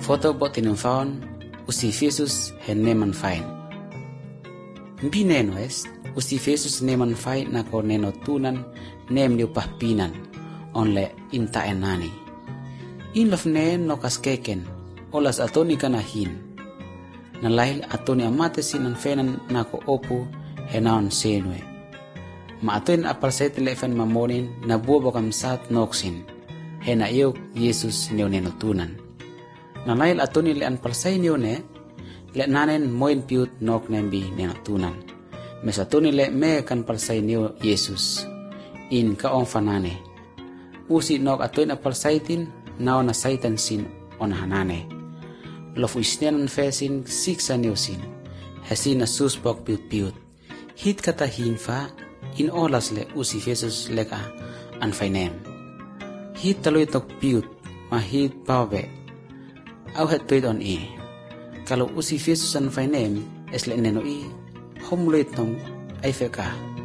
foto bo tinumfaon usi Jesus hen neman fain. Mbi neno es usi Jesus neman fain na ko neno tunan nem liu pahpinan onle inta enani. In lof nen no kaskeken olas atoni kanahin. Nalahil atoni amate sinan fenan na ko opu henaon senwe. Ma atoin apal sa telefen mamonin na buo bakam sat noksin. Hena iyo Jesus neo neno tunan. Nalahil atoni le an palsay neo ne le nanen moin piut nok nembi neno tunan. Mes atoni le me kan palsay neo Jesus. In kaong fanane. Usi nok atoin apal saytin nao na saytan sin onahanane. Lofu isnenan fesin siksa neo sin. Hesin na susbok piut-piut. Hit kata hinfa in olas le usi Jesus leka an fainem. Hit taloy tok piut ma hit pawe. Au het tuit on e. Kalau usi Jesus an fainem es le neno i homluit nong ay feka.